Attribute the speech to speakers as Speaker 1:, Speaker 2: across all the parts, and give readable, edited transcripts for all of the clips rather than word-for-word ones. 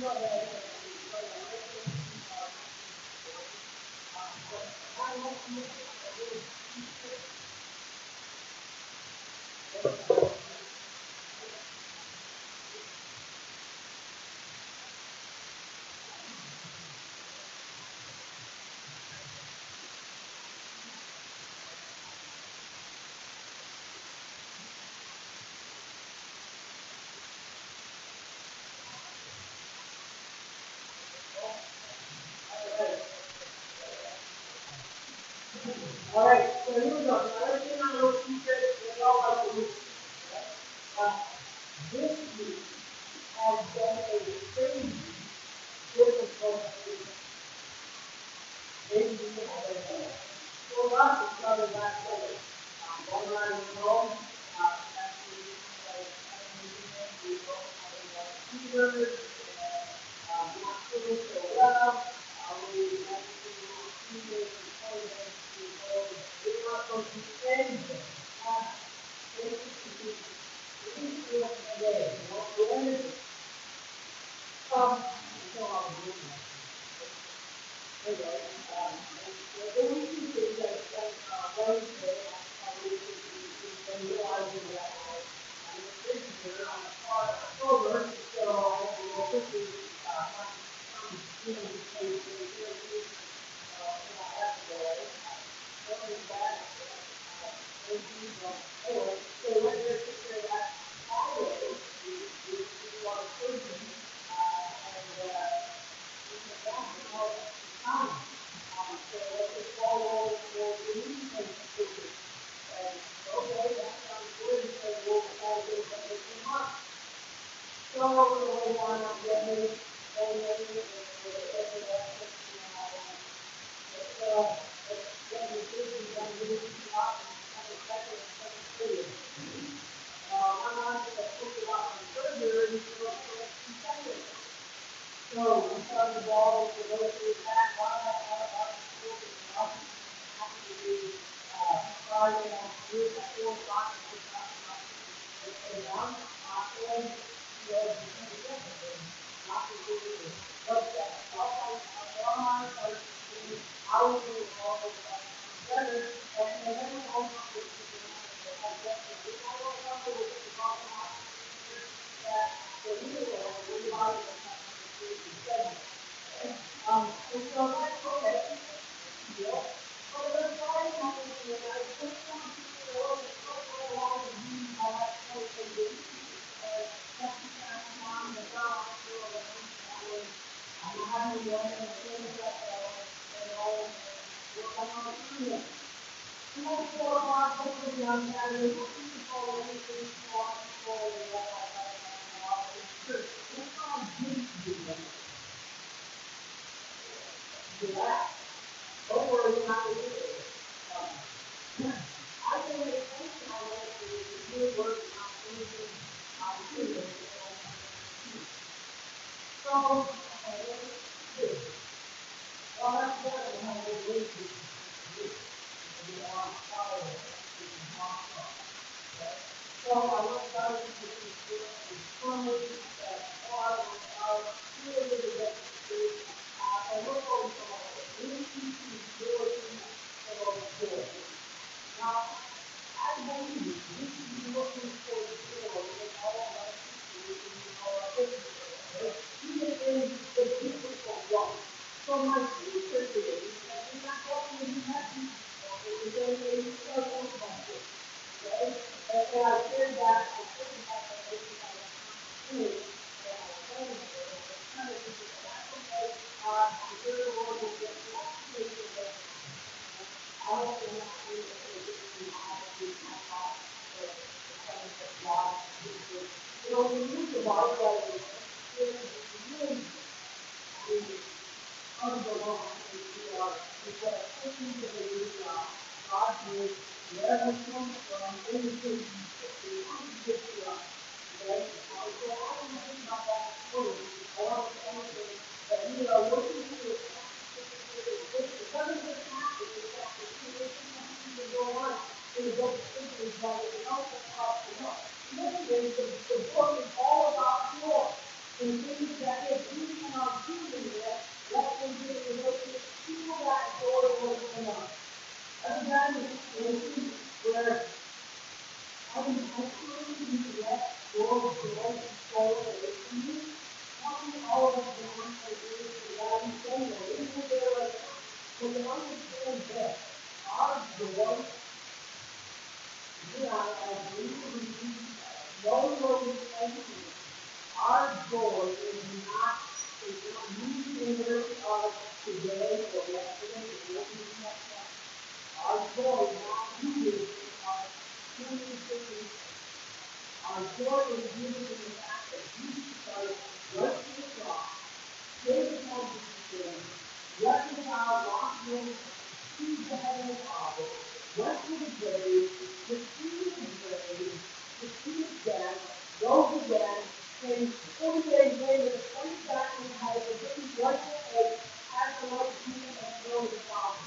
Speaker 1: Alright, so here we go. Now let's get on a little secret with all our solutions. This week has been a crazy difficult week. Crazy week has been for us, it started last Sunday. One round in the home, actually, we both had fevers, and not feeling so well. We actually fevers and COVID, we were not supposed to do anything. Basically, we didn't feel today, we won't do anything. So I'll do it. Anyway, the only two things I spent Wednesday, I realizing that I'm a prisoner on the part of October, so I have to go quickly some healing spaces here in my escalator. Something bad, anyway, so let's just say that Friday, we are prison, and we can back to all the time. So let's just follow the news and prison. And okay, that sounds good, so we'll all do what they can want. So we're going on getting it, and then so we started the ball to go through that, Friday afternoon at 4 o'clock, and so that's okay. Don't worry, I'm not going to do it. I can make sense now that the new work on anything on Tuesday. So, well, that's what I have to wait to do. You want to follow it. So, I want to start with the summary that are really the best and we're going to really now, I believe we should be looking for the door in all of our situations and all our businesses, even in the difficult one. So my secret is that we're not going to be happy we're going to be circumstances. Okay? And I said that I said that and I said it, and kind of just that's okay. I'm sure the Lord will get back to me today. I don't think that's really when you use the Bible, it's really underlined is that Christians believe God is wherever it comes from, anything He wants to give to us. Okay? So I want to think about that fully. I want to say that we are looking to it doesn't just happen, it's that there's something to go on in the book of Scripture that it helps us out to know. Literally, the book is all about joy. And things that if we cannot do that, let them get it related to that joy was enough. Other than situations where I intentionally you let your joy flow away from you, probably all of us want to do the God is saying that even there right now. But to understand this, our joy, as we know where we came from, our joy is not moving in of today or yesterday or what we have done. Our joy is not moving in our human. Our joy is rooted in the fact that Jesus Christ went to the cross, paid for the sin, reconciled lost men, received the heavenly Father, went to the grave, defeated the grave, defeated death, rose again, and 40 days later, 20 back in heaven, didn't wipe away, had the right hand and know the Father.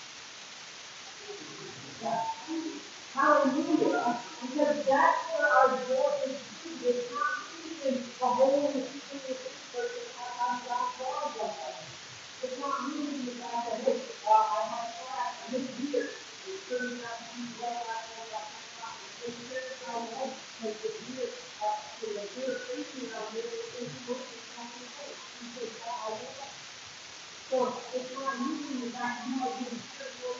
Speaker 1: Hallelujah. Because that's where our joy is rooted. It's not rooted in a holy spirit person I'm God like that. It's not rooted in the fact that, hey, I had class, I missed beer. It's turning out to be well after I got my it's very how much because the beer, the beer facing out here is supposed to come to place. He says, I want that. So it's not rooted in the fact that you might be spiritual.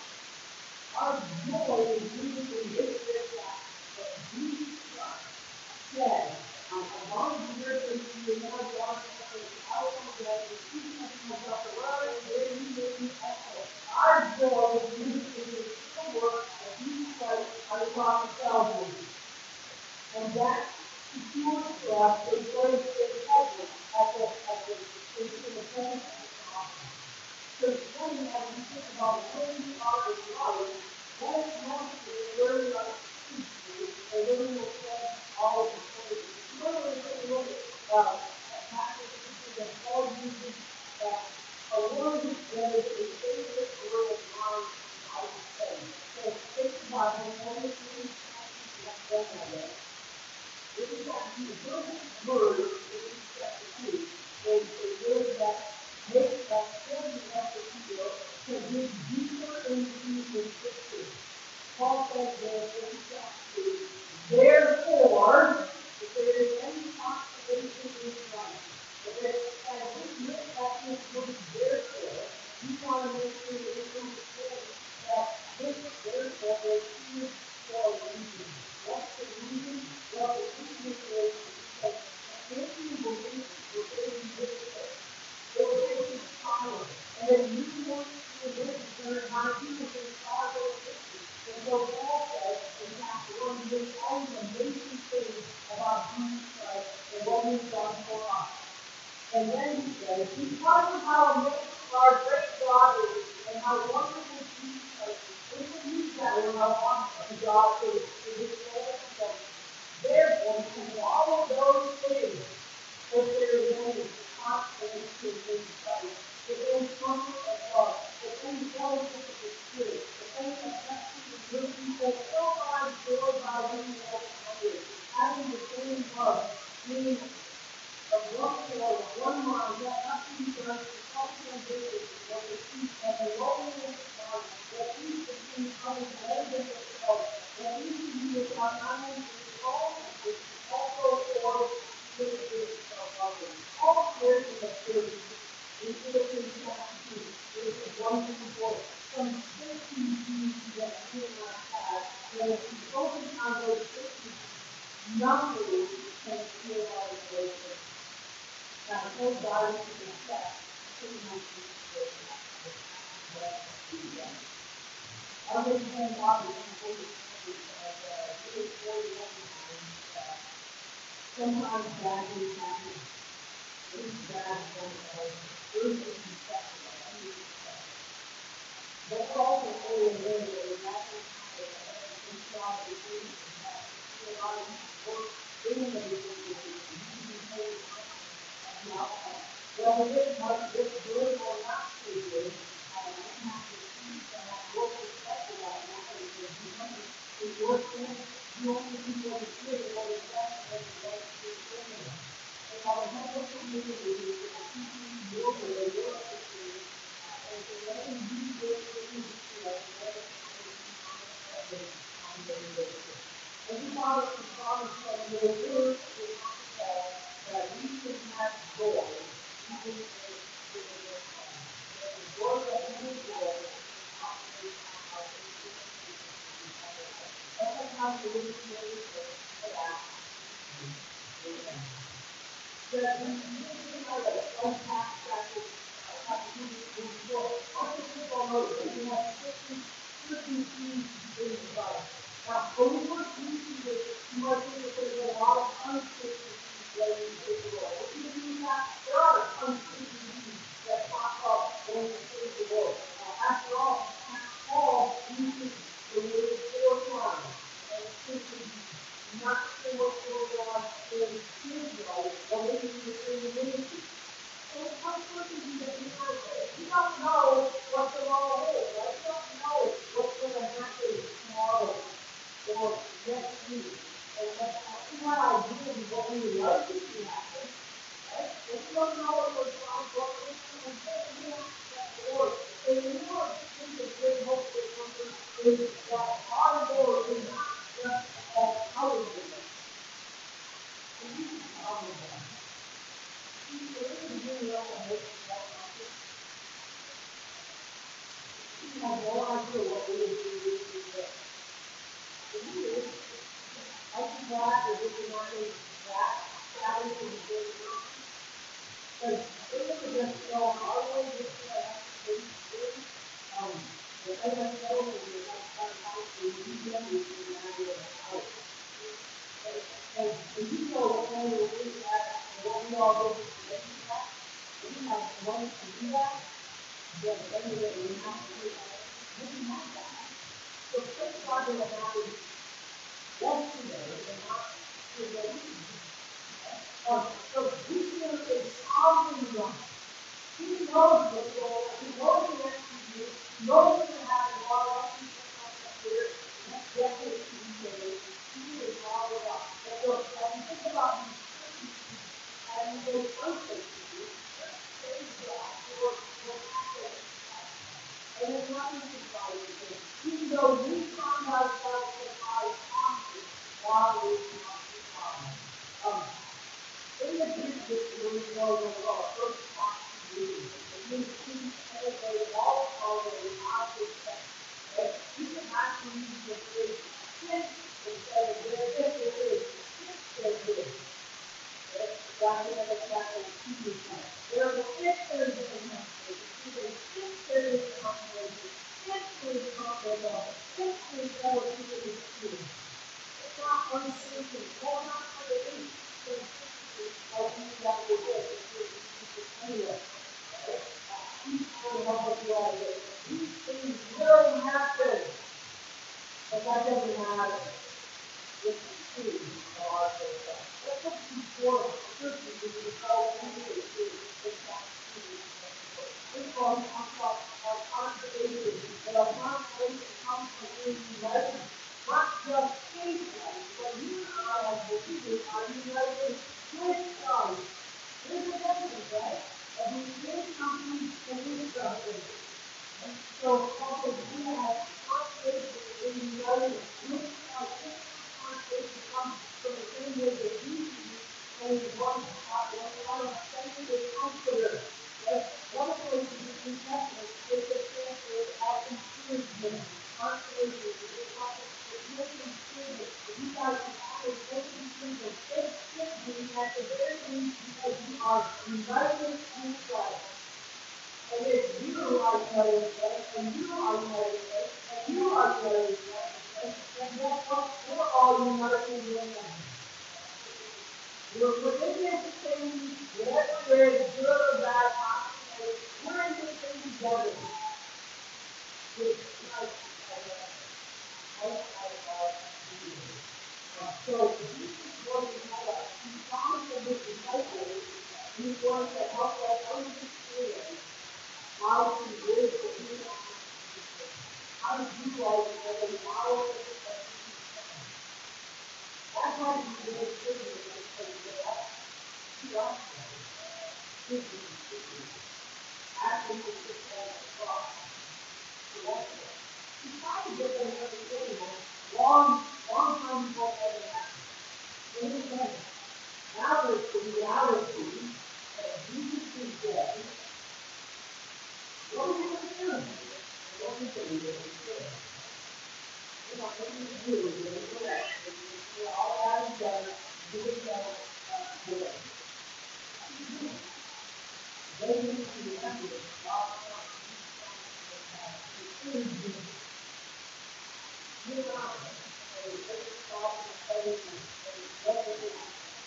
Speaker 1: Our joy is rooted in this fact that Jesus Christ said, as long as the earth is in the Lord God, I will get the peace of the word, where you may be also. Our joy is rooted in the true work of Jesus Christ on the cross of Calvary. And that secures for us a place in heaven in the presence of the Father. So when as we think about where we are in life, what is mostly where we are spiritually, and where we will spend all of the praise. Literally, when you look at passages that Paul uses a word that is a favorite word of mine, I would say. So think about it, when we read passages like that, it is that the first word in chapter 2 is a word that makes us study of the field to dig deeper into the scriptures. Paul says there in chapter 2, therefore, if there is any consolation in Christ, if it has been written at this word, therefore, you want to make sure that you understand that this therefore is here for a reason. What's the reason? Well, the reason is because if you believe you're in this way, it will take you power. And then you want to live there, my people can follow history. And so Paul says in chapter 1, there's always amazing things about Jesus Christ and what he's done for us. And then he says, because of how amazing our great God is and how wonderful Jesus Christ is, we believe that in how awesome God is in his whole. Therefore, to all of those things, if there is any consolation in Christ, if any comfort of God, if any fellowship of the Spirit, if any affection of mercy, fulfill my joy by being like others, having the same love, being of one accord, of one mind, let nothing be done for self-ambition, or the peace of the lowliness of God, that each of you others better than yourself, that each of you is not only for all others, also for the good of others. All cares of the church in Philippians chapter 2, verses 1 to 4. Some 50 views that you and I have, and if we focus on those 50 nothing can feel our relationship. Now, no God is in effect, pretty much other than God is important really 41 sometimes bad things happen. Things bad from earth is effective. But we're also fully aware that in that time, and God is doing that. A lot of work in the well, this good or not so good, I don't have to see that your perspective on that because it works in you only see what is good and what is best and what is good. And I will help After he was put on the cross, for that day. He tried to get them understanding that long time before all that happened. In his heaven. Now there's the reality that Jesus is dead. What are we going to do? And what we can do is good. We're not going to do is going to correct. We're all that is done. Do it well. Good. They need to remember that God is not going to do it. You and I, and we take the thought and faith and what we do.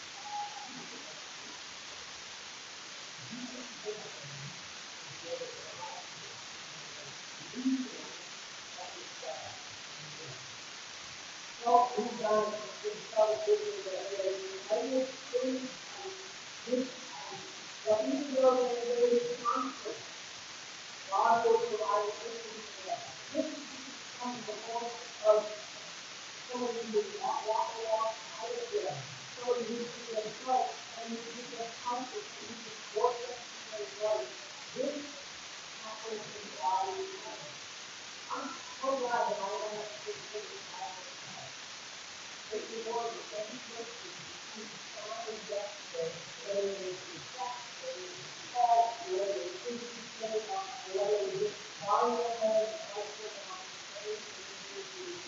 Speaker 1: So, we've done this fellowship that I will see this, that even though there is conflict, God will provide a system for that. This comes the point of someone who is not walking out out of there. Someone who needs to get help and needs to get conflict and needs to work that right. This happens in the body of heaven. I'm so glad that I don't have to take this all the time. If you want to get person who finds yesterday, whether it is the sex, whether it is the fault, whether it is the sin, whether it is buying a home, house for them, anything to do with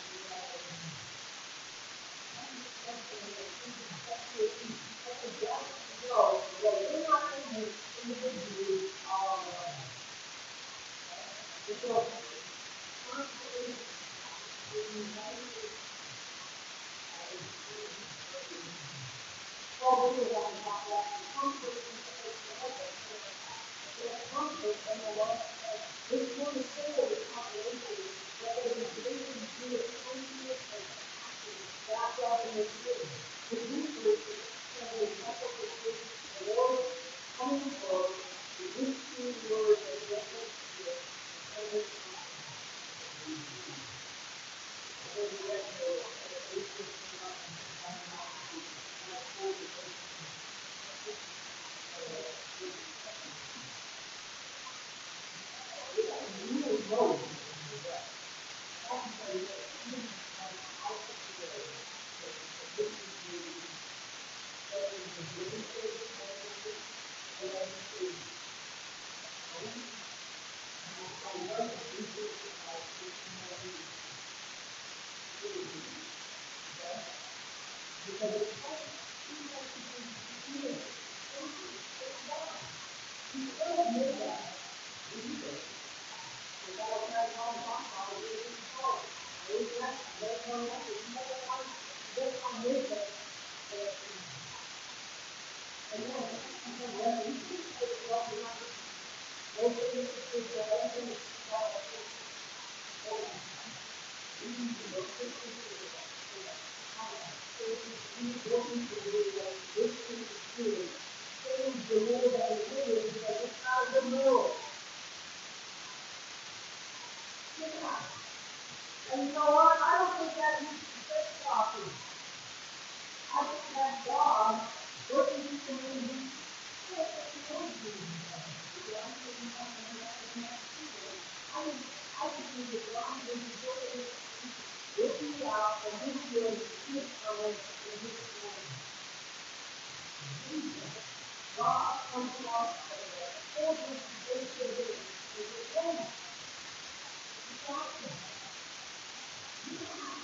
Speaker 1: something that is especially know that we're not in this individually all alone. And so, constantly, when you have this, all we want to talk about the comfort and the comfort and the love. This one is still the combination that it is able to do it confident and passion wrapped up in this thing. The deeper can be coupled with this Lord coming forward, the whispering word that reference to it, and this And you know what? I don't think that needs to say something. I think that God, what is he doing? I think he is God looking out and this will sit on in his hand. God comes out and all this is his hand. It's awesome. You don't have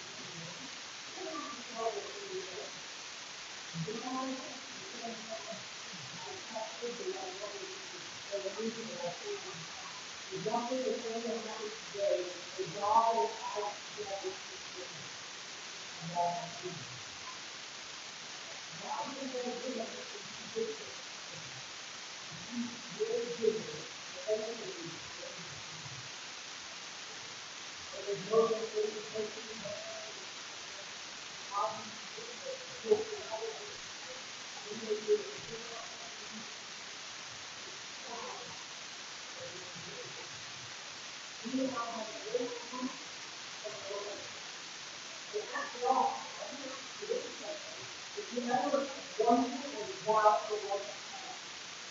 Speaker 1: to tell what you do. You don't have to exactly the same that happened today. The God is out together. God is very good at this. Very good at everything. And there's no person you and I have a great time of our life. And after all, if you ever wonder or doubt the life of God,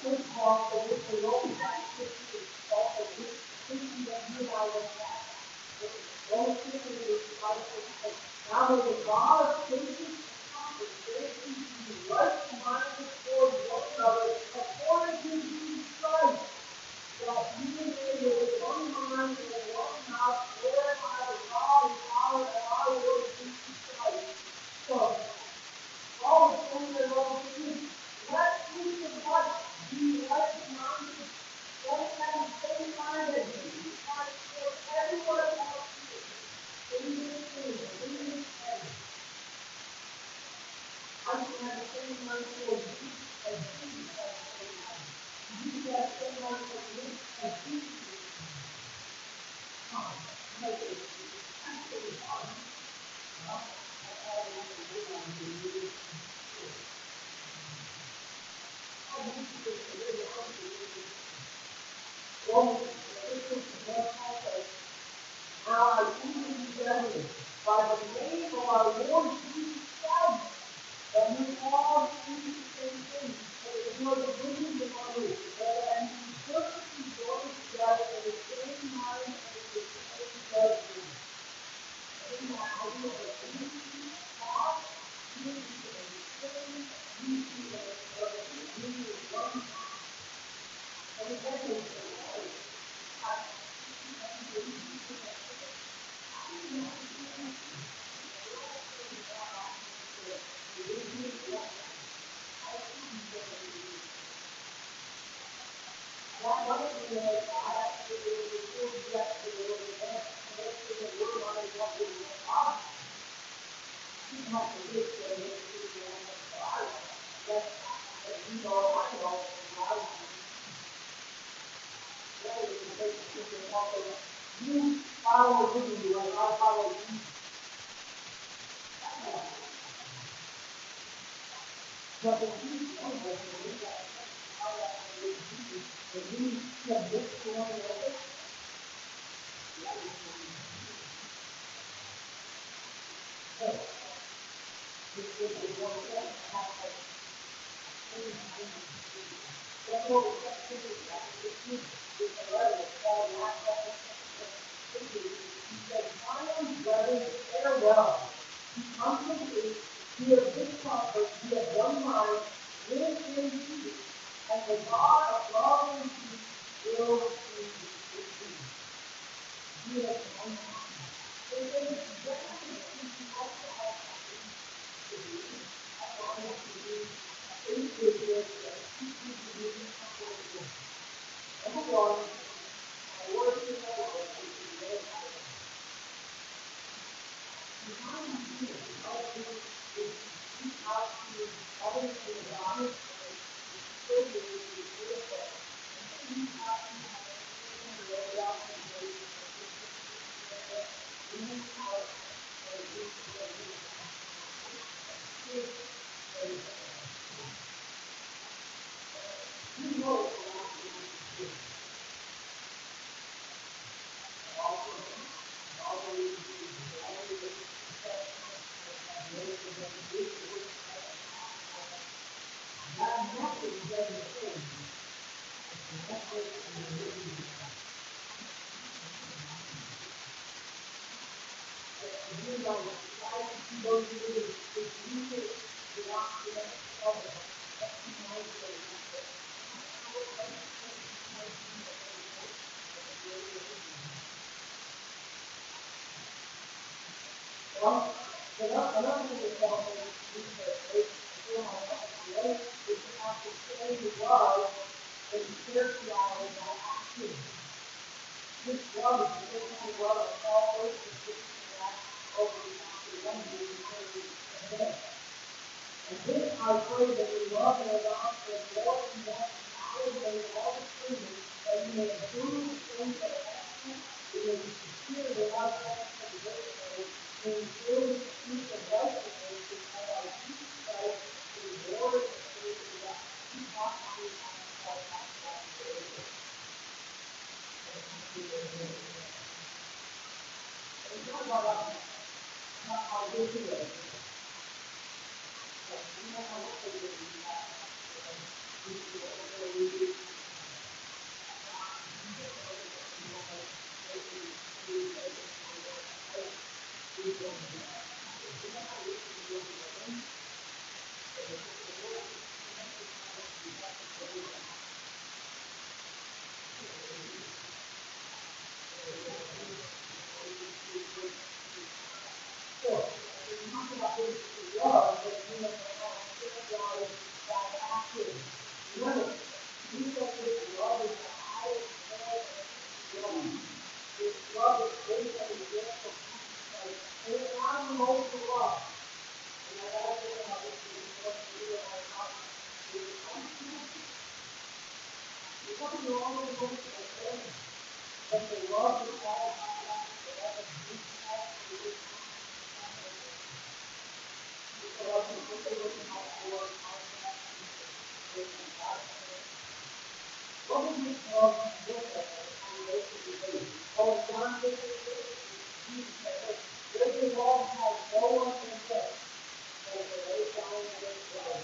Speaker 1: First of all, the Roman Catholic Church is also this thinking that you and I don't have. The Roman Catholic is now that the God of patience and comfort grant you to be right-minded toward one another according to Jesus Christ, that you may with one mind and one mouth glorify the God and Father of our Lord Jesus Christ. So, all the things that are true. Let each of us be like-minded. Let us have the same mind that Jesus has for everyone else in this room, in this heaven. I can have the same mind for you as Jesus has the same mind. You have the same mind for me as Jesus has. Come, make it absolutely hard. That's all we have to do on the Romans, now I plead with you, brethren, by the name of our Lord Jesus Christ, that we all speak the same thing, and that you are the goodness of our Lord, and you perfectly join together in the same mind and in the same judgment. And now we are the unity of God, unity of the Spirit, unity of the unity of one mind. And that is the Lord. You follow me like I follow you. But if you don't believe that, how that is Jesus, if you have this going over, this is the one that has that's what we're saying. It's a letter called last he said, finally, brothers, farewell. Comfortably, be of good comfort, be of one mind, live in peace, and the God of love and peace will be with you. Be of one mind. It is exactly what we also have to do. That's what I want to do. Individuals that keep you to be comfortable. Number one, I work in the Lord to be very happy. Behind you, how to is keep out to others in the body. Well, another thing that's also is to have the same love and spirituality by action. This love is the same kind of love that Paul first is that over chapter 1 today. And this I pray that we love and adopt the more and more knowledge and all the truth, that you may improve the things that are excellent, that you may be sincere without false conviction, and improve the truth of righteousness because our Jesus Christ is Lord and Savior of us. He taught how we have to fall back to that Savior. It's not about us, it's not how we do it. But we know how to do it. Remember, Jesus said love is the highest form of love. This love is based on the gift of Jesus Christ. And it's not an emotional love. And I got to think about this because what you realize about it is unconditional. There's nothing wrong with emotional feelings. But the love that God has, the love that Jesus has for you, is the love that we're looking out for our God. What would you love look like on a day-to-day basis? Oh, John 15, Jesus said, "This is all has no one can say, but the lay down his life."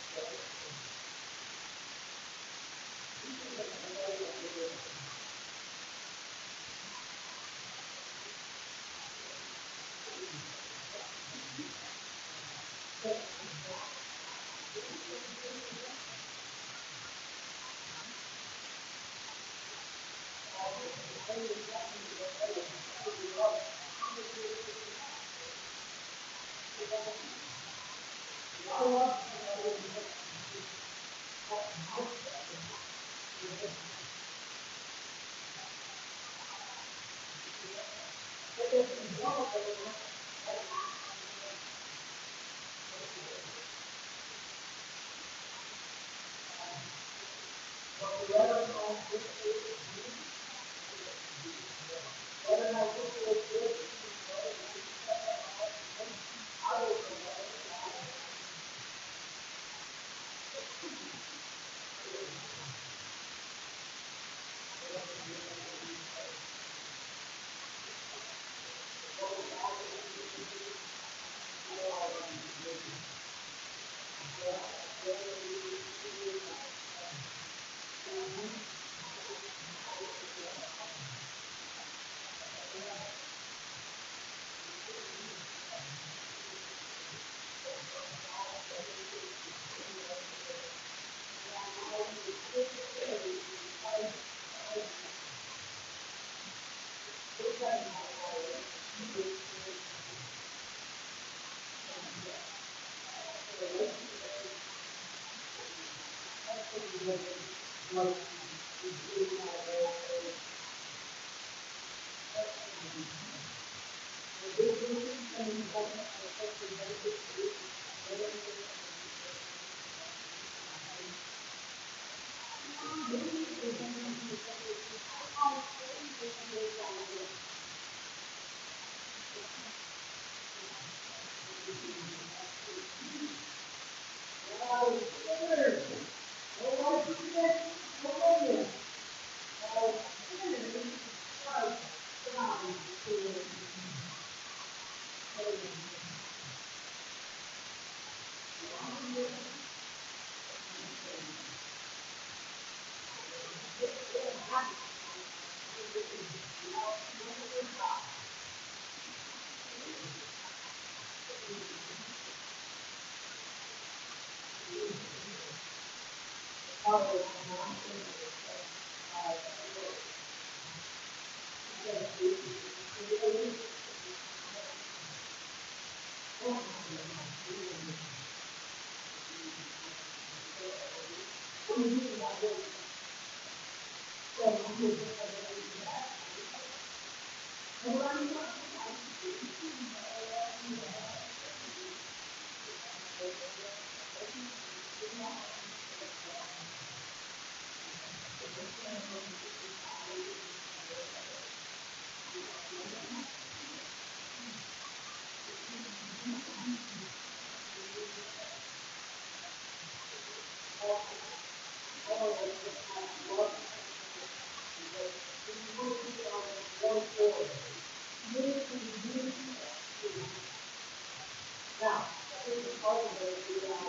Speaker 1: Now, this is part of the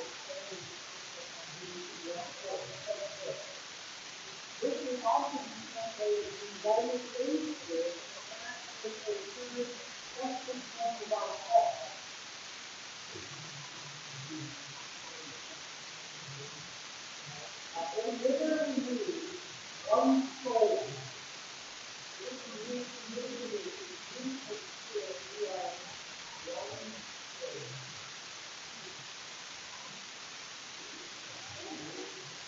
Speaker 1: this is also translated in Romans 8 with a serious question about Paul. It literally means one soul. This means literally you are one soul.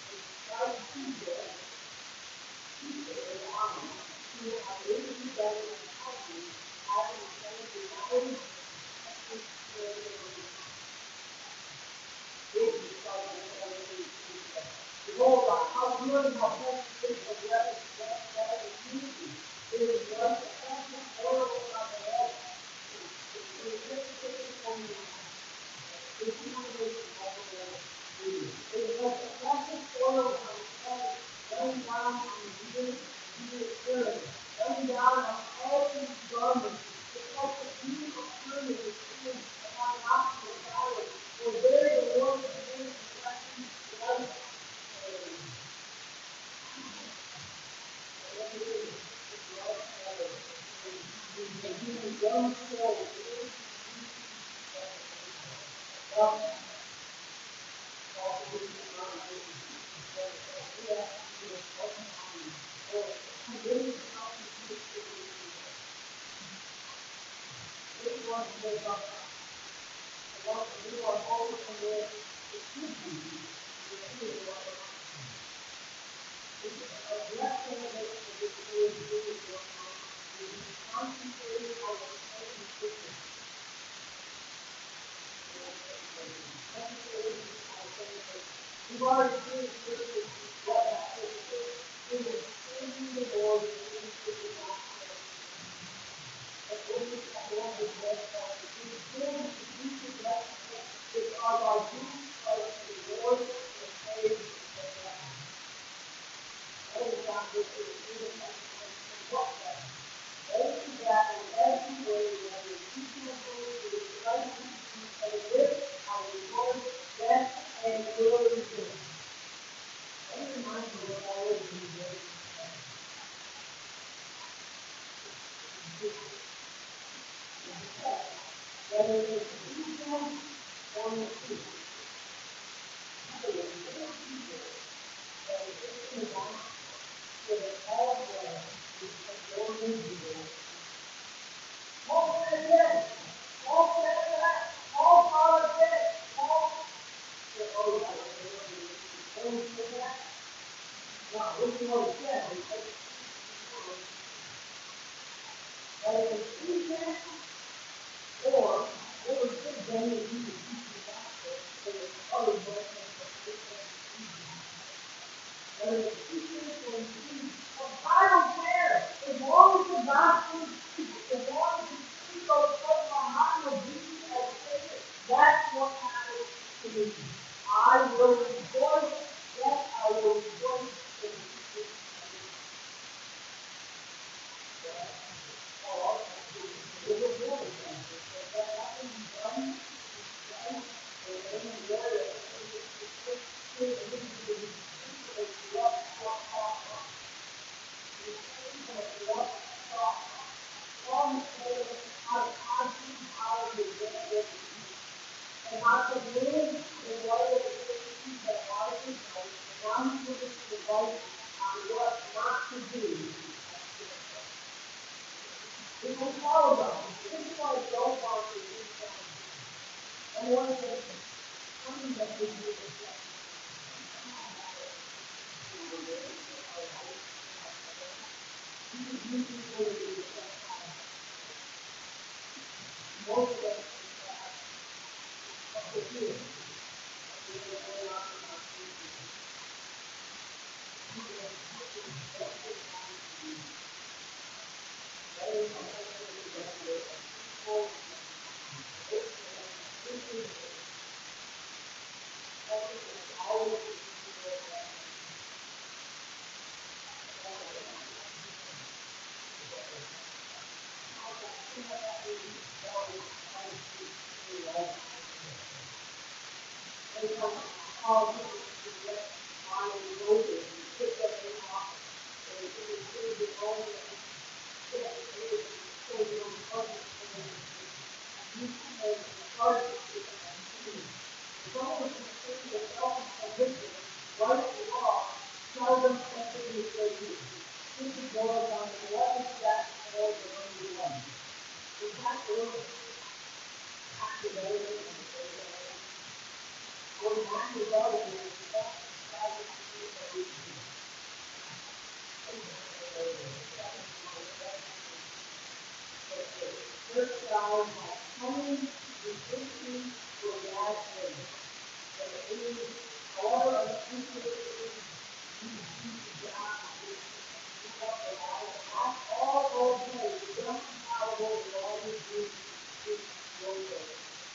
Speaker 1: coming resisting for God's sake. And it is all of the people you see God and that's all okay. You don't have to always do this your way.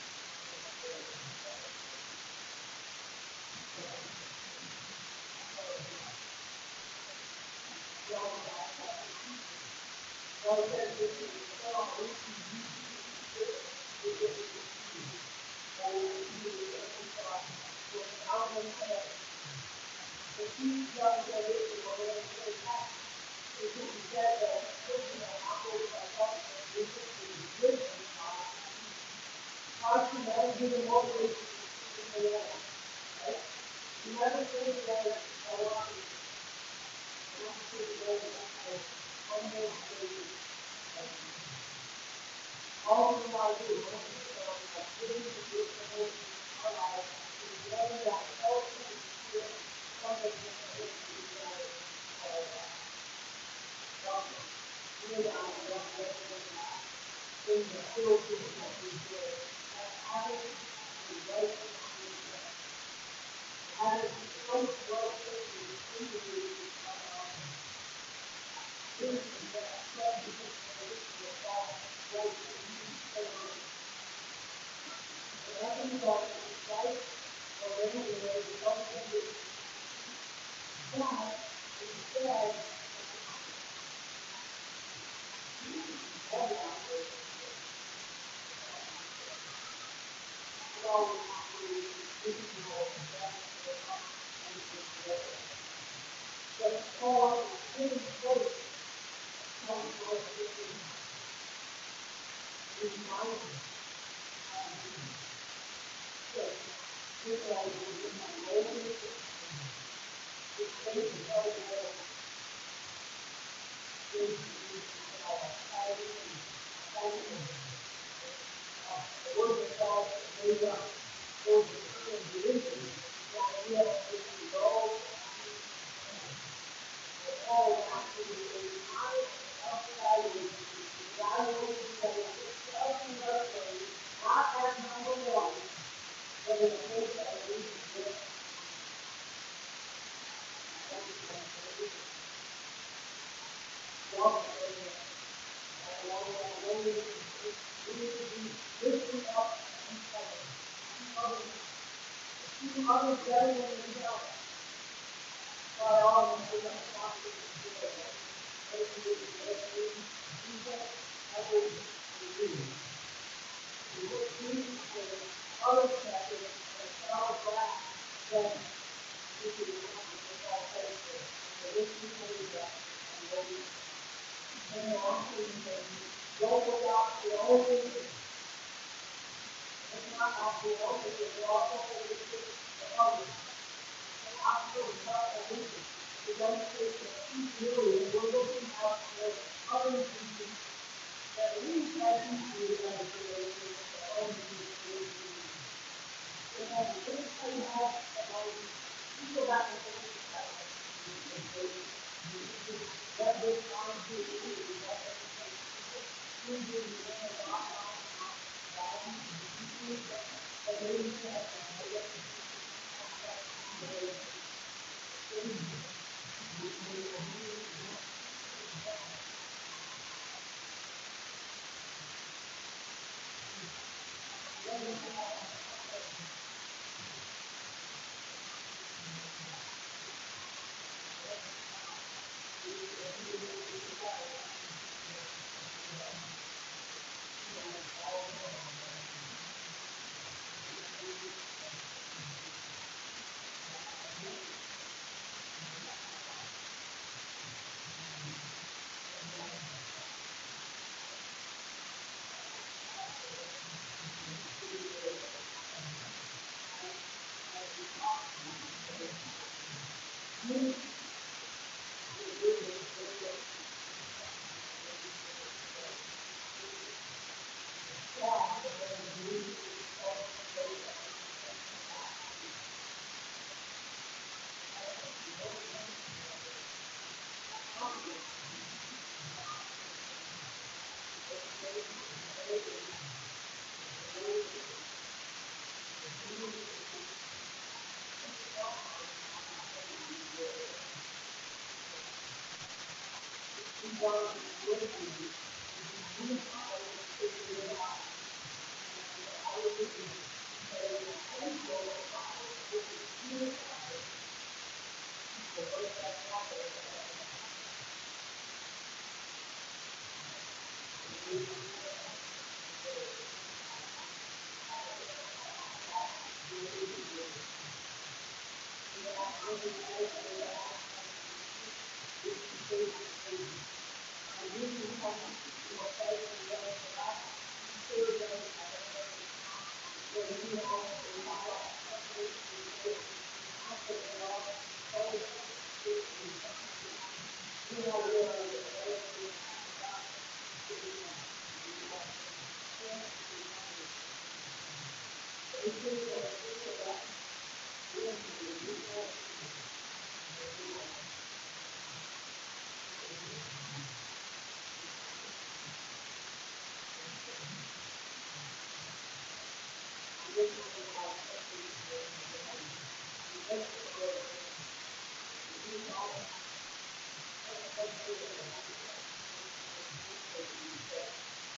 Speaker 1: God says this is the song we can use it to and we can use it every time. Without them saying, the huge young lady who are going to say that, is who said that children are not going to help them with the goodness of God. How can that give them motivation in the world? Right? You never think that a lot of all we want to do is giving the information in our life is letting that ultimate spirit come to the in the field that we do. Having the right having so well